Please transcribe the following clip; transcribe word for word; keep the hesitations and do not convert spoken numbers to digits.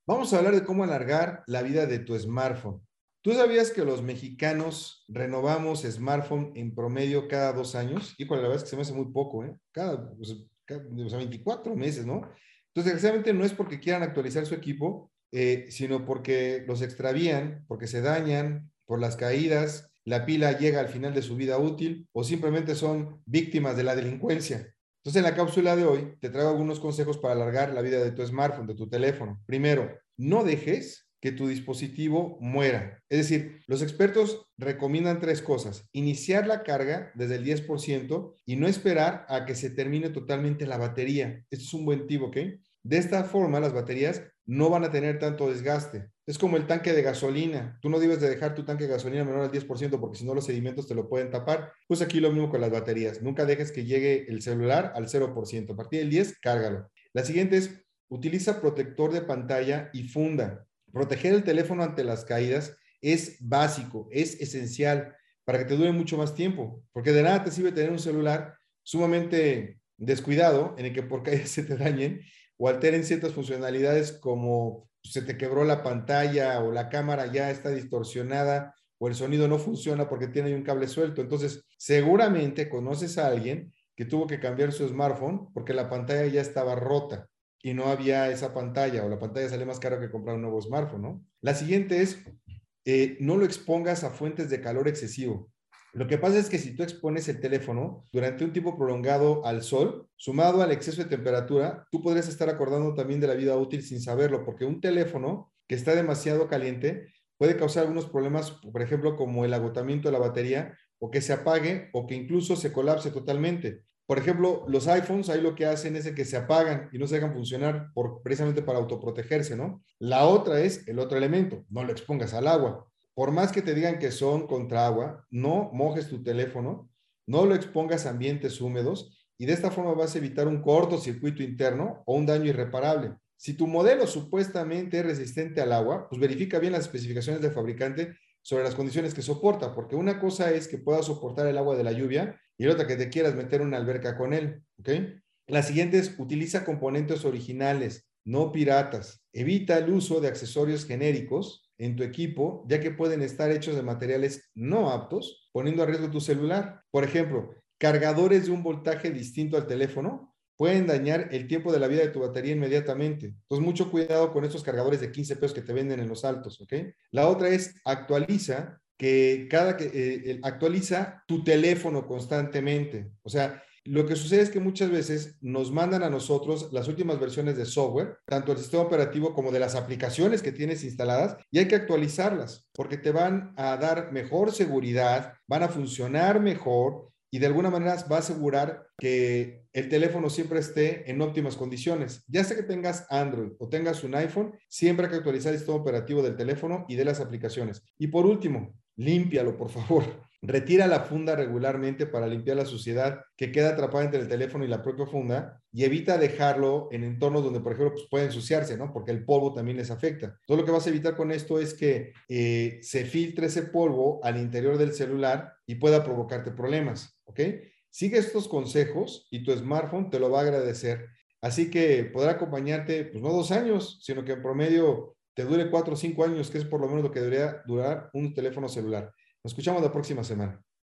Vamos a hablar de cómo alargar la vida de tu smartphone. ¿Tú sabías que los mexicanos renovamos smartphone en promedio cada dos años? Híjole, la verdad es que se me hace muy poco, ¿eh? Cada, pues, cada o sea, veinticuatro meses, ¿no? Entonces, desgraciadamente no es porque quieran actualizar su equipo, eh, sino porque los extravían, porque se dañan por las caídas, la pila llega al final de su vida útil o simplemente son víctimas de la delincuencia. Entonces, en la cápsula de hoy te traigo algunos consejos para alargar la vida de tu smartphone, de tu teléfono. Primero, no dejes que tu dispositivo muera. Es decir, los expertos recomiendan tres cosas. Iniciar la carga desde el diez por ciento y no esperar a que se termine totalmente la batería. Esto es un buen tip, ¿ok? De esta forma, las baterías no van a tener tanto desgaste. Es como el tanque de gasolina. Tú no debes de dejar tu tanque de gasolina menor al diez por ciento porque si no los sedimentos te lo pueden tapar. Pues aquí lo mismo con las baterías. Nunca dejes que llegue el celular al cero por ciento. A partir del diez, cárgalo. La siguiente es, utiliza protector de pantalla y funda. Proteger el teléfono ante las caídas es básico, es esencial para que te dure mucho más tiempo. Porque de nada te sirve tener un celular sumamente descuidado en el que por caídas se te dañen o alteren ciertas funcionalidades como se te quebró la pantalla o la cámara ya está distorsionada o el sonido no funciona porque tiene un cable suelto. Entonces, seguramente conoces a alguien que tuvo que cambiar su smartphone porque la pantalla ya estaba rota y no había esa pantalla o la pantalla sale más caro que comprar un nuevo smartphone, ¿no? La siguiente es, eh, no lo expongas a fuentes de calor excesivo. Lo que pasa es que si tú expones el teléfono durante un tiempo prolongado al sol, sumado al exceso de temperatura, tú podrías estar acordando también de la vida útil sin saberlo, porque un teléfono que está demasiado caliente puede causar algunos problemas, por ejemplo, como el agotamiento de la batería, o que se apague, o que incluso se colapse totalmente. Por ejemplo, los iPhones ahí lo que hacen es que se apagan y no se dejan funcionar por, precisamente para autoprotegerse, ¿no? La otra es el otro elemento, no lo expongas al agua. Por más que te digan que son contra agua, no mojes tu teléfono, no lo expongas a ambientes húmedos y de esta forma vas a evitar un cortocircuito interno o un daño irreparable. Si tu modelo supuestamente es resistente al agua, pues verifica bien las especificaciones del fabricante sobre las condiciones que soporta, porque una cosa es que pueda soportar el agua de la lluvia y la otra que te quieras meter una alberca con él, ¿ok? La siguiente es, utiliza componentes originales, no piratas. Evita el uso de accesorios genéricos en tu equipo, ya que pueden estar hechos de materiales no aptos, poniendo a riesgo tu celular. Por ejemplo, cargadores de un voltaje distinto al teléfono pueden dañar el tiempo de la vida de tu batería inmediatamente. Entonces, mucho cuidado con estos cargadores de quince pesos que te venden en los altos, ¿ok? La otra es, actualiza que cada que eh, actualiza tu teléfono constantemente. O sea, lo que sucede es que muchas veces nos mandan a nosotros las últimas versiones de software, tanto el sistema operativo como de las aplicaciones que tienes instaladas, y hay que actualizarlas porque te van a dar mejor seguridad, van a funcionar mejor y de alguna manera va a asegurar que el teléfono siempre esté en óptimas condiciones. Ya sea que tengas Android o tengas un iPhone, siempre hay que actualizar el sistema operativo del teléfono y de las aplicaciones. Y por último, límpialo, por favor. Retira la funda regularmente para limpiar la suciedad que queda atrapada entre el teléfono y la propia funda y evita dejarlo en entornos donde, por ejemplo, pues puede ensuciarse, ¿no? Porque el polvo también les afecta. Todo lo que vas a evitar con esto es que eh, se filtre ese polvo al interior del celular y pueda provocarte problemas, ¿ok? Sigue estos consejos y tu smartphone te lo va a agradecer. Así que podrá acompañarte, pues no dos años, sino que en promedio te dure cuatro o cinco años, que es por lo menos lo que debería durar un teléfono celular. Nos escuchamos la próxima semana.